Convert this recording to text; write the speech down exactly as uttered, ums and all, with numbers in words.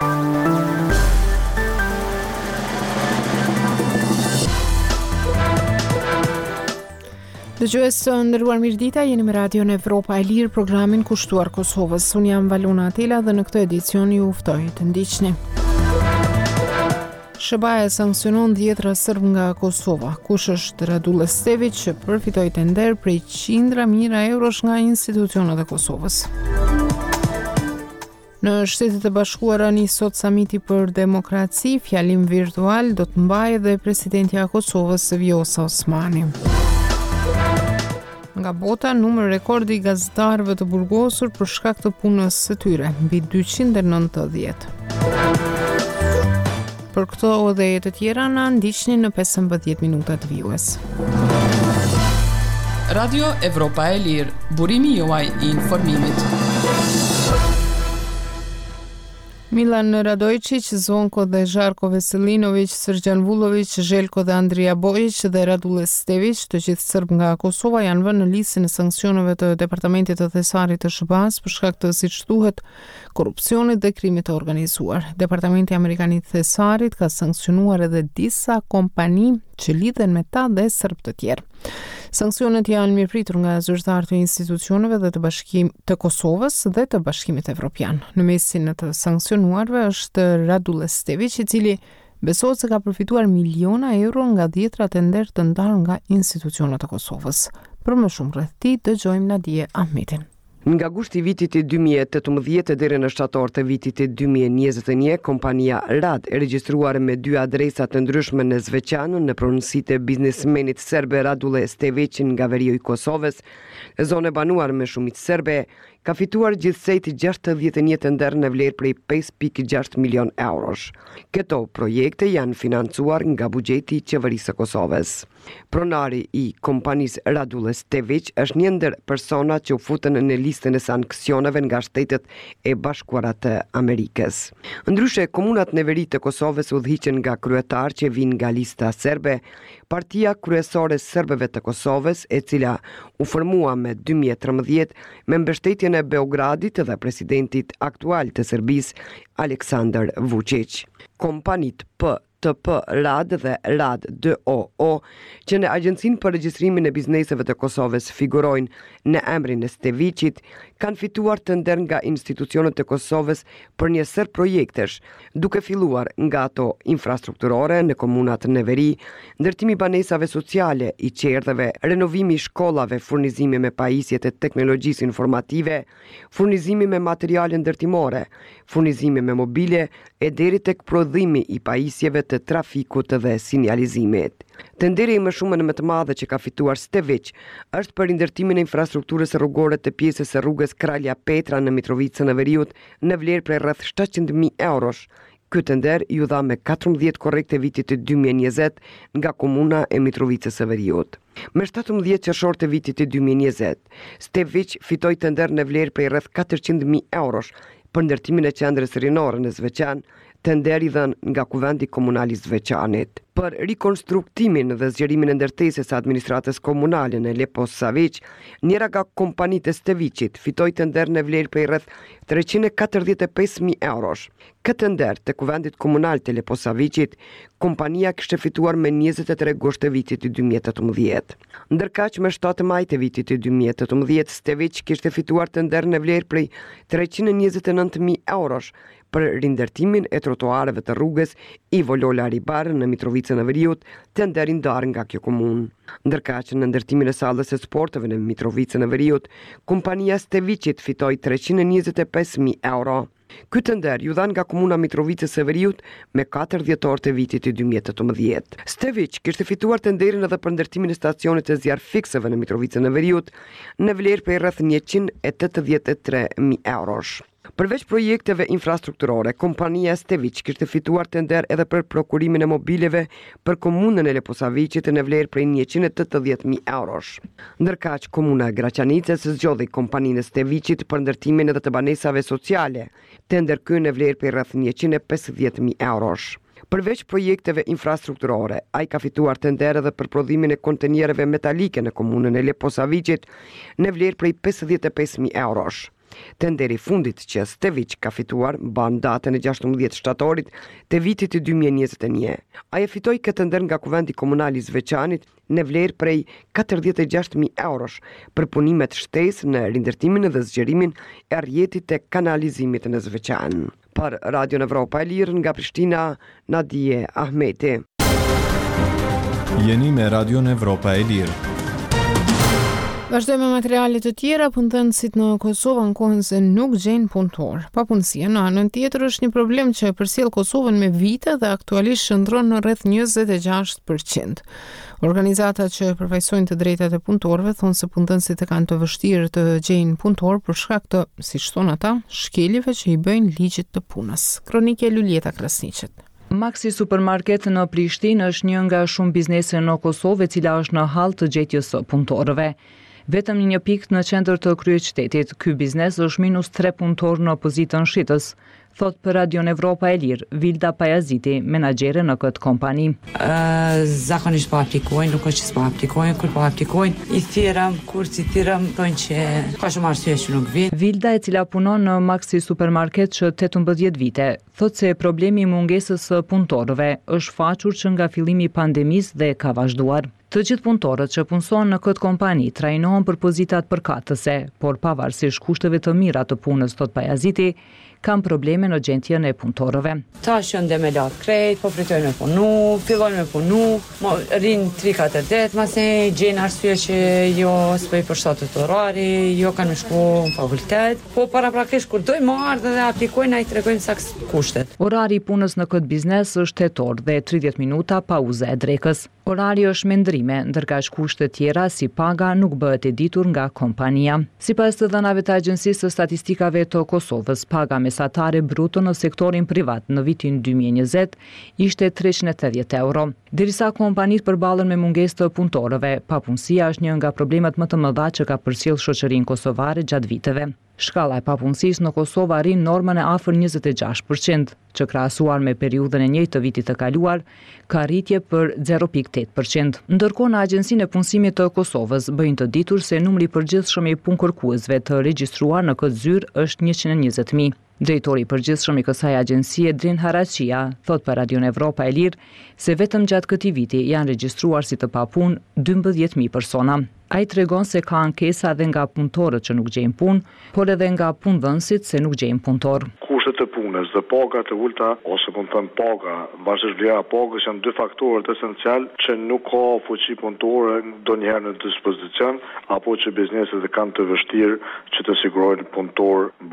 Dëgjues të nderuar mirëdita, jeni me Radion Evropa e Lirë, programin kushtuar Kosovës. Unë jam Valona Atela dhe në këtë edicion ju ftoj të ndiqni. S B A e sankcionon dhjetra serb nga Kosova. Kush është Radule Stević që përfitoi tender prej qindra mijëra eurosh nga institucionet e Kosovës. Në Shtetet e Bashkuara nis sot samiti për demokraci, fjalim virtual do të mbajë dhe presidentja e Kosovës Vjosa Osmani. Nga bota, numër rekordi i gazetarëve të burgosur për shkak të punës së tyre, mbi dyqind e nëntëdhjetë. Për këto dhe të tjera na ndiqni në pesëmbëdhjetë minutat vijues. Radio Evropa e Lirë, burimi juaj i informimit. Milan Radojčić, Zvonko dhe Žarko Veselinović, Srđan Vulović, Željko dhe Andrija Bojić dhe Radule Stević, të gjithë serb nga Kosova, janë vënë në listën e sanksioneve të Departamentit të Thesarit të S B A-s për shkak të, siç thuhet, korrupsionit dhe krimit të organizuar. Departamenti Amerikan i Thesarit ka sanksionuar edhe disa kompani që lidhen me ta dhe serb të tjerë. Sanksionet janë mirëpritur nga zyrtarë të institucioneve dhe të bashkim të Kosovës dhe të Bashkimit Evropian. Në mesin e të sanksionuarve është Radule Stević, i cili besohet se ka përfituar miliona euro nga dhjetra tender të ndarë nga institucionet e Kosovës. Për më shumë rreth tij dëgjojmë Nadije Ahmetin. Nga gushti i vitit dy mijë e tetëmbëdhjetë deri në shtator të vitit dy mijë e njëzet e një, kompania Rad e regjistruar me dy adresa të ndryshme në Zveçan, në pronësitë e biznesmenit serbe Radule Stević nga veriu i Kosovës, zonë e banuar me shumicë serbe, ka fituar gjithsej gjashtëdhjetë e një tender në vlerë prej pesë pikë gjashtë milion eurosh. Këto projekte janë financuar nga buxheti i qeverisë së Kosovës. Pronari i kompanisë Radule Stević është një ndër personat që u futën në listën e sanksioneve nga Shtetet e Bashkuara të Amerikës. Ndryshe, komunat në veri të Kosovës udhëhiqen nga kryetar që vijnë nga lista serbe. Partia kryesore serbeve të Kosovës, e cila u formua me dy mijë e trembëdhjetë me mbështetjen e Beogradit dhe presidentit aktual të Serbisë, Aleksandar Vučić. Kompanit P T P Rad dhe Rad D O O, që në Agjencinë për Regjistrimin e Bizneseve të Kosovës figurojnë në emrin e Stevićit, kanë fituar tender nga institucionet e Kosovës për një sër projektesh, duke filluar nga ato infrastrukturore në komunat në veri, ndërtimi banesave sociale, i qerdheve, renovimi i shkollave, furnizimi me pajisje të teknologjisë informative, furnizimi me materiale ndërtimore, furnizimi me mobile e deri tek prodhimi i pajisjeve të trafikut dhe sinjalizimit. Tenderi më shumë në më të madhe që ka fituar Stević është për ndërtimin e infrastrukturës rrugore të pjesës së rrugës Kralja Petra në Mitrovicën e Veriut në vlerë prej rreth shtatëqind mijë eurosh. Ky tender ju dha me katërmbëdhjetë korrekte vitit të dy mijë e njëzet nga komuna e Mitrovicës së Veriut. Me shtatëmbëdhjetë qershor të vitit të dy mijë e njëzet, Stević fitoi tender në vlerë prej rreth katërqind mijë eurosh për ndërtimin e qendrës rinore në Zveçan, tender i dhënë nga Kuvendi Komunal i Zveçanit. Për rikonstruktimin dhe zgjerimin e ndërtesës së administratës komunale në Leposavić, njëra nga kompanitë e Stevićit fitoi tender në vlerë prej rreth treqind e katërdhjetë e pesë mijë eurosh. Këtë tender të Kuvendit Komunal të Leposavićit, kompania kishte fituar me njëzet e tre gusht të vitit dy mijë e tetëmbëdhjetë. Ndërkaq me shtatë maj të vitit dy mijë e tetëmbëdhjetë, Stević kishte fituar tender në vlerë prej treqind e njëzet e nëntë mijë eurosh për rindërtimin e trotuareve të rrugës Ivo Lola Ribar në Mitrovicën e Veriut, tender i ndarë nga kjo komunë. Ndërkaq në ndërtimin e sallës së sporteve në Mitrovicën e Veriut, kompania Stevićit fitoi treqind e njëzet e pesë mijë euro. Ky tender ju dhan nga komuna Mitrovicës së Veriut me katër dhjetor të vitit dy mijë e tetëmbëdhjetë. Stević kishte fituar tenderin edhe për ndërtimin e stacionit të zjarrfikseve në Mitrovicën e Veriut në vlerë për rreth njëqind e tetëdhjetë e tre mijë eurosh. Përveç projekteve infrastrukturore, kompania Stević kishte fituar tender edhe për prokurimin e mobileve për komunën e Leposavićit në vlerë prej njëqind e tetëdhjetë mijë eurosh. Ndërkaq, komuna e Graçanicës zgjodhi kompaninë e Stevićit për ndërtimin edhe të banesave sociale, tender ky në vlerë prej rreth njëqind e pesëdhjetë mijë eurosh. Përveç projekteve infrastrukturore, ai ka fituar tender edhe për prodhimin e konteniereve metalike në komunën e Leposavićit në vlerë prej pesëdhjetë e pesë mijë eurosh. Tenderi i fundit që Stevic ka fituar mban datën e gjashtëmbëdhjetë shtatorit të vitit të dy mijë e njëzet e një. Ai e fitoi këtë tender nga Kuvendi Komunal i Zveçanit në vlerë prej katërdhjetë e gjashtë mijë eurosh për punimet shtesë në rindërtimin dhe zgjerimin e rrjetit të kanalizimit në Zveçan. Për Radio Evropa e Lirë nga Prishtina, Nadije Ahmeti. Jeni me Radio Evropa e Lirë. Vazhdojmë me materiale të tjera. Punëdhënësit në Kosovë ankohen se nuk gjejnë punëtor. Papunësia në anën tjetër është një problem që e përcjell Kosovën me vite dhe aktualisht shndron në rreth njëzet e gjashtë përqind. Organizatat që përfaqësojnë të drejtat e punëtorëve thonë se punëdhënësit e kanë të vështirë të gjejnë punëtor për shkak të, siç thonë ata, shkeljeve që i bëjnë ligjit të punës. Kronike Luljeta Krasniqet. Maxi Supermarket në Prishtinë është një nga shumë biznese në Kosovë e cila është në hall të gjetjes së punëtorëve. Vetëm një pikë në qendër të kryeqytetit, ky biznes është minus tre punëtor në pozitën shitës, thot për Radio Evropa e Lirë, Vilda Pajaziti, menaxhere në këtë kompani. Uh, zakonisht po aplikojnë, nuk është që s'po aplikojnë, kur po aplikojnë, i thirrëm, kur si thirrëm, thonë që ka shumë arsye që nuk vijnë. Vilda, e cila punon në Maxi Supermarket që tetëmbëdhjetë vite, thot se problemi i mungesës së punëtorëve është faqur që nga fillimi i pandemisë dhe ka vazhduar. Të gjithë punëtorët që punëson në këtë kompani trajnohen për pozitat përkatëse, por pavarësisht kushteve të mira të punës, thot Pajaziti, kam probleme në gjendjen e punëtorëve. Ta shën dhe me latë krejt, po pritojnë me punu, fillojnë me punu, mo, rinë tri katër ditë, mase gjenë arsye që jo s'pëj për shtatët orari, jo kanë me shku në fakultet, po para prakisht kur dojnë më ardhe dhe aplikojnë, a i tregojnë saks kushtet. Orari i punës në këtë biznes është tetor dhe tridhjetë minuta pauze e drekës. Orari është me ndrime, ndërka kushtet tjera si paga nuk bëhet e ditur nga kompania. Sipas të dhënave të Agjencisë së Statistikave të Kosovës, paga mesatare bruto në sektorin privat në vitin dy mijë e njëzet ishte treqind e tetëdhjetë euro. Derisa kompanitë përballen me mungesë të punëtorëve, papunësia është një nga problemet më të mëdha që ka përcjell shoqërinë kosovare gjatë viteve. Shkalla e papunësisë në Kosovë arrin normën e afër njëzet e gjashtë përqind, që krahasuar me periudhën e njëjtë të vitit të kaluar, ka rritje për zero pikë tetë përqind. Ndërkohë në Agjencinë e Punësimit të Kosovës bëjnë të ditur se numri i përgjithshëm i punkërkuesve të regjistruar në këtë zyrë është njëqind e njëzet mijë. Drejtori i përgjithshëm i kësaj agjencie, Drin Haraqia, thot për Radio Evropa e Lirë se vetëm gjatë këtij viti janë regjistruar si të papunë dymbëdhjetë mijë persona. Ai tregon se ka ankesa edhe nga punëtorët që nuk gjejnë punë, por edhe nga punëdhënësit se nuk gjejnë punëtor. Kushtet e punës dhe pagat e ulta, ose po them paga, vazhdimisht vlera e pagës janë dy faktorët esencial që nuk ka fuqi punëtore ndonjëherë në dispozicion, apo që bizneset e kanë të vështirë që të sigurojnë punëtor